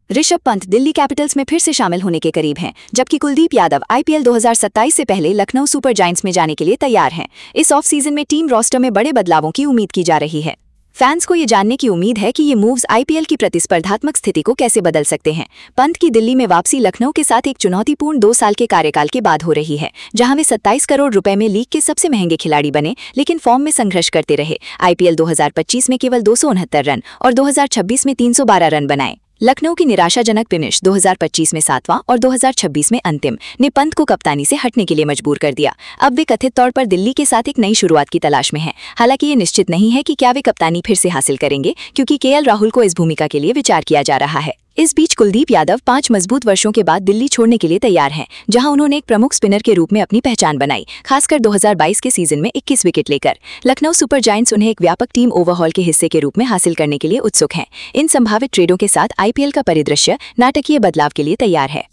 Rishabh Pant Delhi Capitals में फिर से शामिल होने के करीब हैं, जबकि कुलदीप यादव आईपीएल 2027 से पहले लखनऊ सुपर जायंट्स में जाने के लिए तैयार हैं। इस ऑफ सीजन में टीम रोस्टर में बड़े बदलावों की उम्मीद की जा रही है। फैंस को ये जानने की उम्मीद है कि ये मूव्स आईपीएल की प्रतिस्पर्धात्मक स्थिति को कैसे बदल सकते हैं। पंत की दिल्ली में वापसी लखनऊ के साथ एक चुनौतीपूर्ण 2 साल के कार्यकाल के बाद हो रही है, जहां वे 27 करोड़ रुपए में लीग के सबसे महंगे खिलाड़ी बने, लेकिन फॉर्म में संघर्ष करते रहे। आईपीएल 2025 में केवल 269 रन और 2026 में 312 रन बनाए। लखनऊ की निराशाजनक फिनिश 2025 में 7वां और 2026 में अंतिम ने पंत को कप्तानी से हटने के लिए मजबूर कर दिया। अब वे कथित तौर पर दिल्ली के साथ एक नई शुरुआत की तलाश में हैं। हालांकि ये निश्चित नहीं है कि क्या वे कप्तानी फिर से हासिल करेंगे, क्योंकि केएल राहुल को इस भूमिका के लिए विचार किया जा रहा है। इस बीच कुलदीप यादव 5 मजबूत वर्षों के बाद दिल्ली छोड़ने के लिए तैयार हैं, जहां उन्होंने एक प्रमुख स्पिनर के रूप में अपनी पहचान बनाई, खासकर 2022 के सीजन में 21 विकेट लेकर। लखनऊ सुपर जायंट्स उन्हें एक व्यापक टीम ओवरहॉल के हिस्से के रूप में हासिल करने के लिए उत्सुक हैं। इन संभावित ट्रेडों के साथ आईपीएल का परिदृश्य नाटकीय बदलाव के लिए तैयार है।